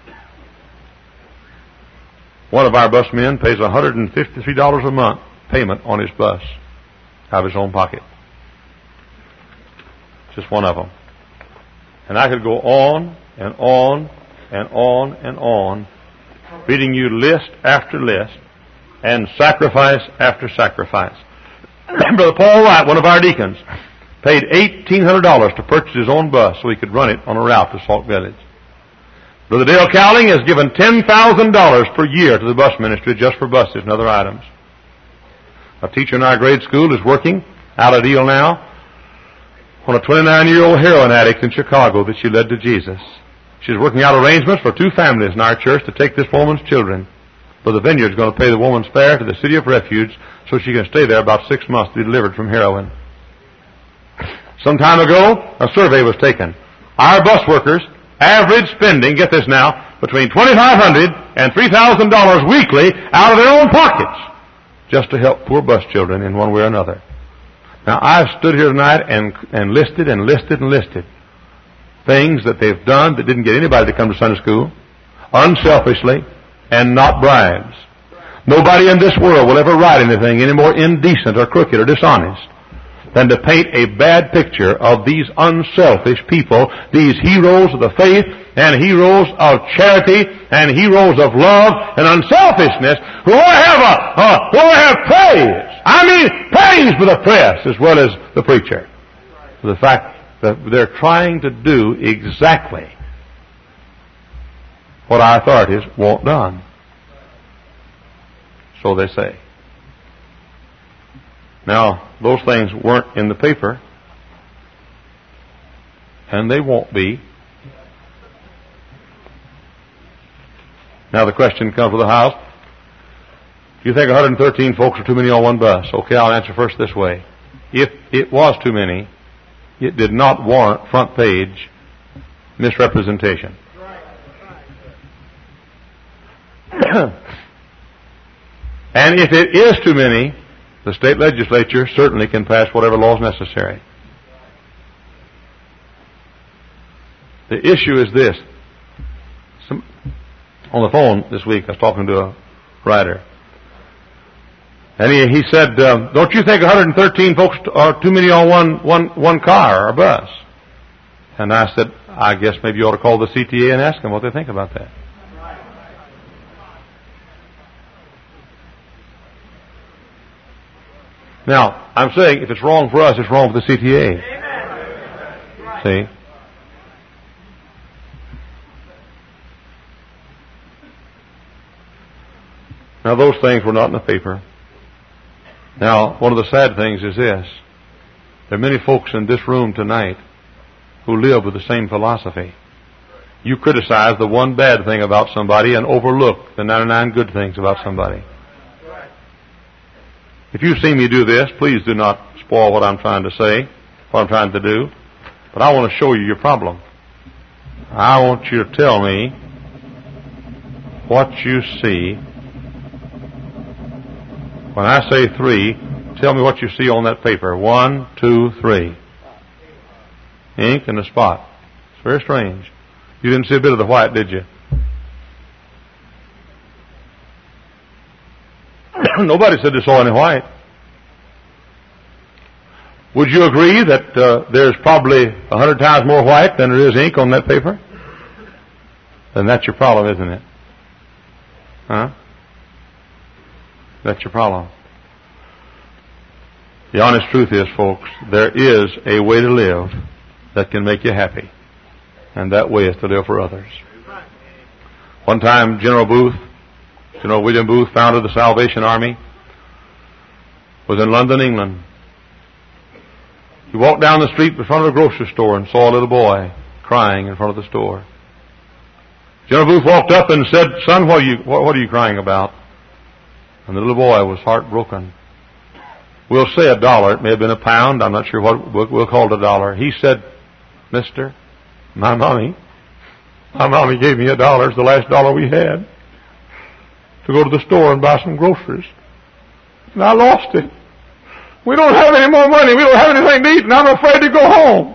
One of our bus men pays one hundred fifty-three dollars a month payment on his bus out of his own pocket. Just one of them. And I could go on and on and on and on, reading you list after list and sacrifice after sacrifice. Brother Paul Wright, one of our deacons, paid eighteen hundred dollars to purchase his own bus so he could run it on a route to Sauk Village. Brother Dale Cowling has given ten thousand dollars per year to the bus ministry just for buses and other items. A teacher in our grade school is working out a deal now on a twenty-nine-year-old heroin addict in Chicago that she led to Jesus. She's working out arrangements for two families in our church to take this woman's children. Brother Vineyard's going to pay the woman's fare to the City of Refuge so she can stay there about six months to be delivered from heroin. Some time ago, a survey was taken. Our bus workers average spending, get this now, between twenty-five hundred dollars and three thousand dollars weekly out of their own pockets just to help poor bus children in one way or another. Now, I've stood here tonight and, and listed and listed and listed things that they've done that didn't get anybody to come to Sunday school, unselfishly, and not bribes. Nobody in this world will ever write anything any more indecent or crooked or dishonest than to paint a bad picture of these unselfish people, these heroes of the faith and heroes of charity and heroes of love and unselfishness who only have a, uh, who only have praise. I mean, praise for the press as well as the preacher. For the fact that they're trying to do exactly what our authorities want done. So they say. Now, those things weren't in the paper, and they won't be. Now the question comes to the house, do you think one hundred thirteen folks are too many on one bus? Okay, I'll answer first this way. If it was too many, it did not warrant front page misrepresentation. And if it is too many, the state legislature certainly can pass whatever law is necessary. The issue is this. Some, on the phone this week, I was talking to a writer. And he, he said, uh, don't you think one hundred thirteen folks are too many on one, one, one car or bus? And I said, I guess maybe you ought to call the C T A and ask them what they think about that. Now, I'm saying if it's wrong for us, it's wrong for the C T A. Amen. See? Now, those things were not in the paper. Now, one of the sad things is this. There are many folks in this room tonight who live with the same philosophy. You criticize the one bad thing about somebody and overlook the ninety-nine good things about somebody. If you see me do this, please do not spoil what I'm trying to say, what I'm trying to do. But I want to show you your problem. I want you to tell me what you see. When I say three, tell me what you see on that paper. One, two, three. Ink and a spot. It's very strange. You didn't see a bit of the white, did you? Nobody said they saw any white. Would you agree that uh, there's probably a hundred times more white than there is ink on that paper? Then that's your problem, isn't it? Huh? That's your problem. The honest truth is, folks, there is a way to live that can make you happy. And that way is to live for others. One time, General Booth, General William Booth, founded the Salvation Army, was in London, England. He walked down the street in front of a grocery store and saw a little boy crying in front of the store. General Booth walked up and said, "Son, what are you, what, what are you crying about?" And the little boy was heartbroken. We'll say a dollar. It may have been a pound. I'm not sure what we'll, we'll call it a dollar. He said, "Mister, my mommy, my mommy gave me a dollar. It's the last dollar we had to go to the store and buy some groceries. And I lost it. We don't have any more money. We don't have anything to eat, and I'm afraid to go home."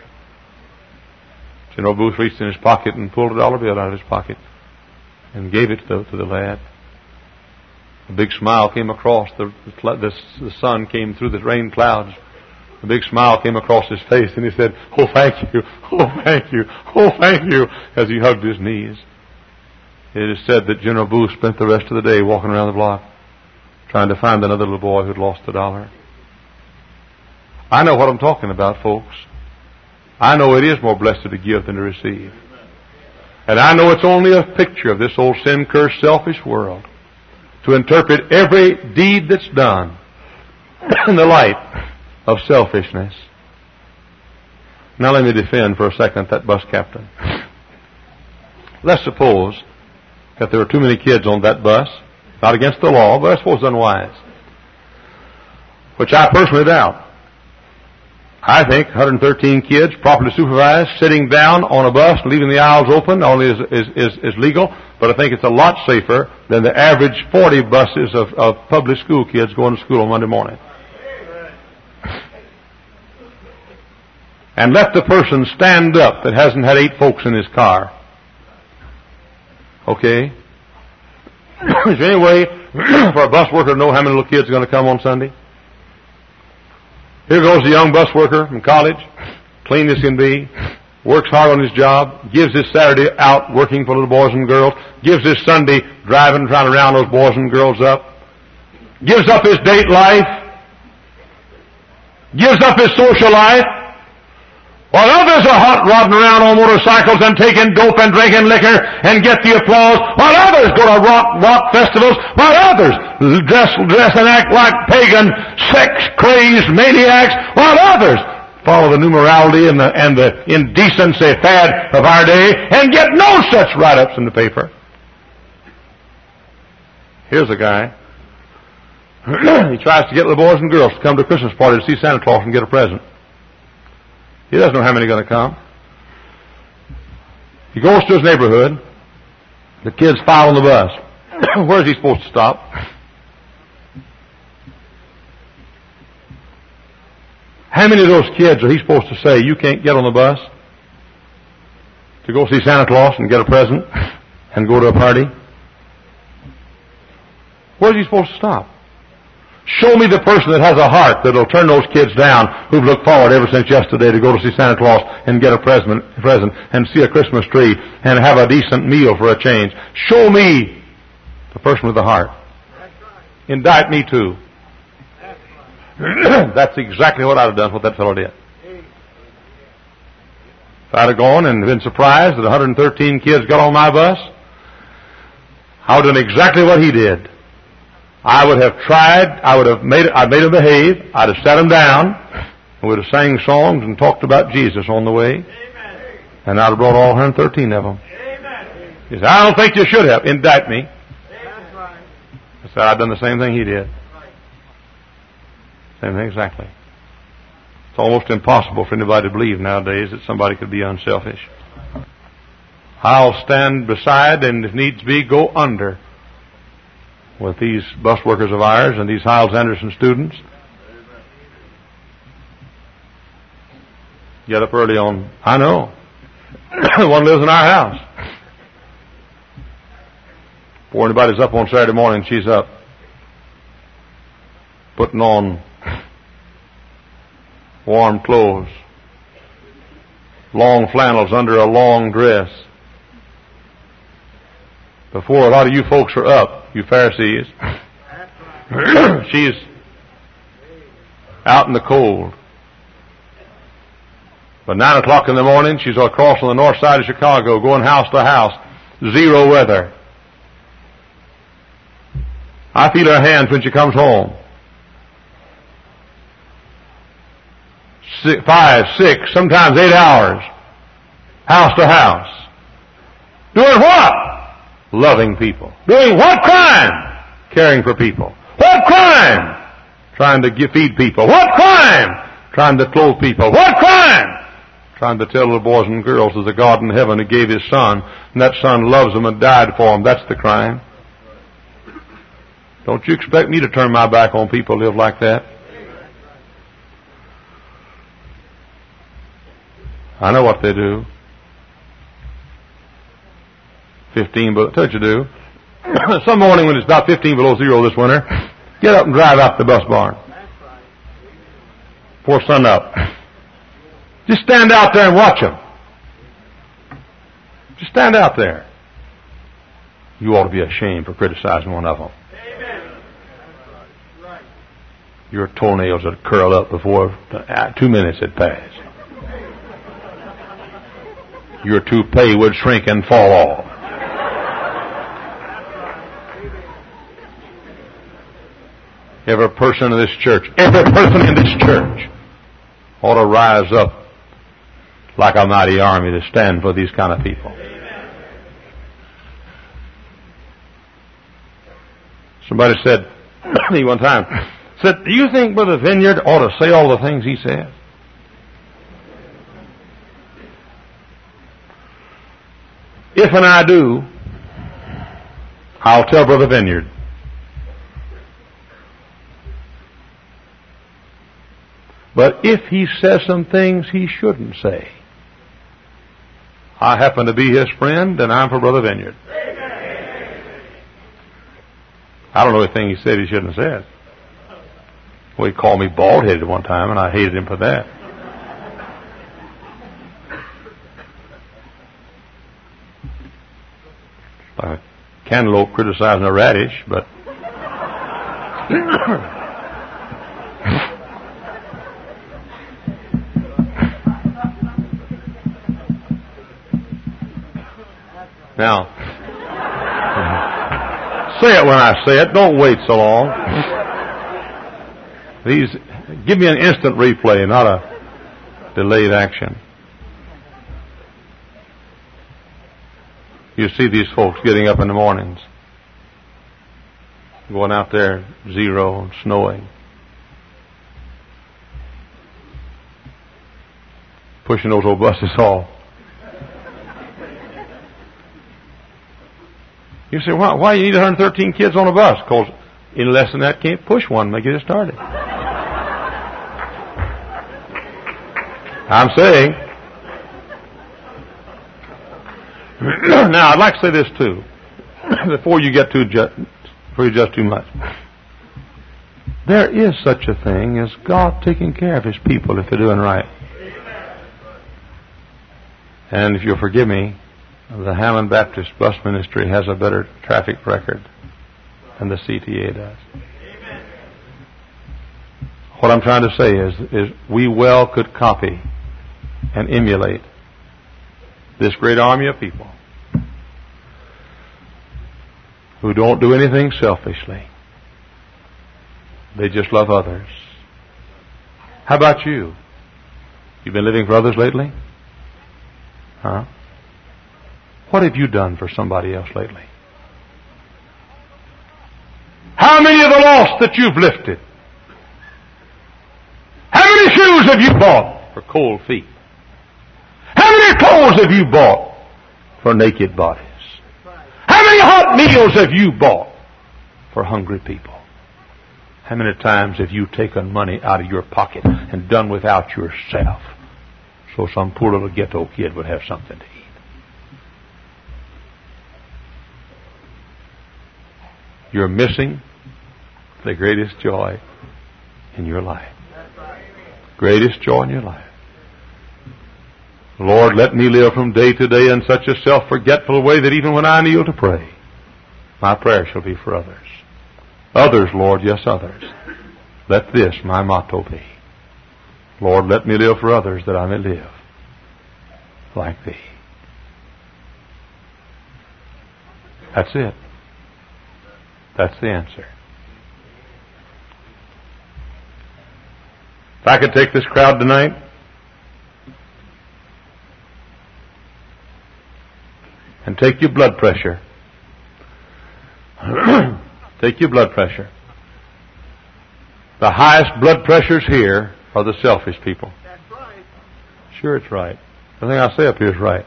General Booth reached in his pocket and pulled a dollar bill out of his pocket and gave it to the, to the lad. A big smile came across. The, the, the sun came through the rain clouds. A big smile came across his face, and he said, "Oh, thank you. Oh, thank you. Oh, thank you," as he hugged his knees. It is said that General Booth spent the rest of the day walking around the block trying to find another little boy who'd lost a dollar. I know what I'm talking about, folks. I know it is more blessed to give than to receive. And I know it's only a picture of this old sin-cursed, selfish world to interpret every deed that's done in the light of selfishness. Now let me defend for a second that bus captain. Let's suppose that there were too many kids on that bus, not against the law, but I suppose unwise, which I personally doubt. I think one hundred thirteen kids, properly supervised, sitting down on a bus, leaving the aisles open, only is, is, is, is legal, but I think it's a lot safer than the average forty buses of, of public school kids going to school on Monday morning. And let the person stand up that hasn't had eight folks in his car. Okay? Is there any way for a bus worker to know how many little kids are going to come on Sunday? Here goes the young bus worker from college, clean as can be, works hard on his job, gives his Saturday out working for little boys and girls, gives his Sunday driving, trying to round those boys and girls up, gives up his date life, gives up his social life, while others are hot rodding around on motorcycles and taking dope and drinking liquor and get the applause, while others go to rock, rock festivals, while others dress, dress and act like pagan, sex-crazed maniacs, while others follow the new morality and the, and the indecency fad of our day and get no such write-ups in the paper. Here's a guy. He tries to get the boys and girls to come to a Christmas party to see Santa Claus and get a present. He doesn't know how many are going to come. He goes to his neighborhood. The kids file on the bus. Where is he supposed to stop? How many of those kids are he supposed to say, "You can't get on the bus to go see Santa Claus and get a present and go to a party"? Where is he supposed to stop? Show me the person that has a heart that will turn those kids down who've looked forward ever since yesterday to go to see Santa Claus and get a present, present and see a Christmas tree and have a decent meal for a change. Show me the person with the heart. Indict me too. That's exactly what I'd have done, what that fellow did. If I'd have gone and been surprised that one hundred thirteen kids got on my bus, I would have done exactly what he did. I would have tried, I would have made, I made him behave, I'd have sat him down, and we'd have sang songs and talked about Jesus on the way. Amen. And I'd have brought all one hundred thirteen of them. Amen. He said, "I don't think you should have. Indict me." That's right. I said, "I've done the same thing he did." Same thing exactly. It's almost impossible for anybody to believe nowadays that somebody could be unselfish. I'll stand beside and, if needs be, go under with these bus workers of ours and these Hyles Anderson students. Get up early on, I know. One lives in our house. Before anybody's up on Saturday morning, she's up putting on warm clothes, long flannels under a long dress. Before a lot of you folks are up, you Pharisees, she's out in the cold. But nine o'clock in the morning, she's across on the north side of Chicago, going house to house, zero weather. I feel her hands when she comes home. Six, five, six, sometimes eight hours, house to house. Doing what? Loving people. Doing what crime? Caring for people. What crime? Trying to give, feed people. What crime? Trying to clothe people. What crime? Trying to tell little boys and girls there's a God in heaven who gave His Son, and that Son loves them and died for them. That's the crime. Don't you expect me to turn my back on people who live like that? I know what they do. Fifteen below, that's what you do. Some morning when it's about fifteen below zero this winter, get up and drive out to the bus barn. Before sun up. Just stand out there and watch them. Just stand out there. You ought to be ashamed for criticizing one of them. Amen. Your toenails would curl up before two minutes had passed. Your toupee would shrink and fall off. Every person in this church, every person in this church ought to rise up like a mighty army to stand for these kind of people. Somebody said to me one time, said, do you think Brother Vineyard ought to say all the things he says? If and I do, I'll tell Brother Vineyard. But if he says some things he shouldn't say, I happen to be his friend, and I'm for Brother Vineyard. I don't know anything he said he shouldn't have said. Well, he called me bald-headed one time, and I hated him for that. Like a cantaloupe criticizing a radish, but now, say it when I say it. Don't wait so long. These, give me an instant replay, not a delayed action. You see these folks getting up in the mornings, going out there, zero, and snowing, pushing those old buses off. You say, why, why you need one hundred thirteen kids on a bus? Because in less than that, can't push one to get it started. I'm saying. Now, I'd like to say this too, before you get too ju- before you judge too much. There is such a thing as God taking care of His people if they're doing right. And if you'll forgive me, the Hammond Baptist Bus Ministry has a better traffic record than the C T A does. Amen. What I'm trying to say is, is we well could copy and emulate this great army of people who don't do anything selfishly. They just love others. How about you? You been living for others lately? Huh? What have you done for somebody else lately? How many of the lost that you've lifted? How many shoes have you bought for cold feet? How many clothes have you bought for naked bodies? How many hot meals have you bought for hungry people? How many times have you taken money out of your pocket and done without yourself so some poor little ghetto kid would have something to eat? You're missing the greatest joy in your life. Greatest joy in your life. Lord, let me live from day to day in such a self-forgetful way that even when I kneel to pray, my prayer shall be for others. Others, Lord, yes, others. Let this my motto be. Lord, let me live for others that I may live like Thee. That's it. That's the answer. If I could take this crowd tonight and take your blood pressure, take your blood pressure. The highest blood pressures here are the selfish people. That's right. Sure, it's right. Everything I say up here is right.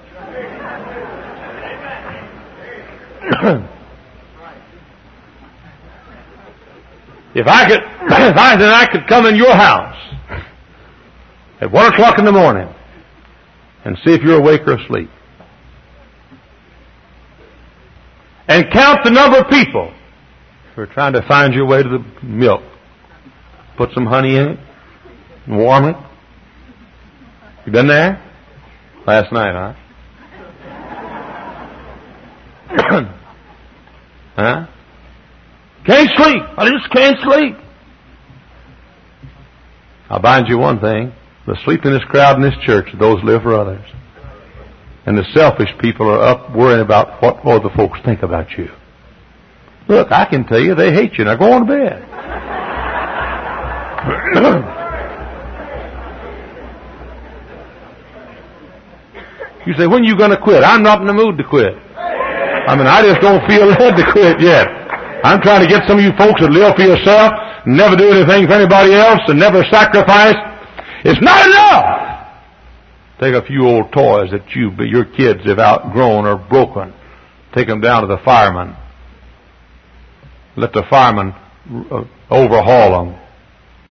If I could, if I then I could come in your house at one o'clock in the morning and see if you're awake or asleep, and count the number of people who are trying to find your way to the milk, put some honey in it, and warm it. You been there? Last night, huh? Huh? Can't sleep. I just can't sleep. I'll bind you one thing. The sleepiness crowd in this church, those live for others. And the selfish people are up worrying about what other folks think about you. Look, I can tell you they hate you. Now go on to bed. You say, when are you going to quit? I'm not in the mood to quit. I mean, I just don't feel led to quit yet. I'm trying to get some of you folks that live for yourself, never do anything for anybody else, and never sacrifice. It's not enough. Take a few old toys that you, but your kids have outgrown or broken. Take them down to the fireman. Let the fireman overhaul them.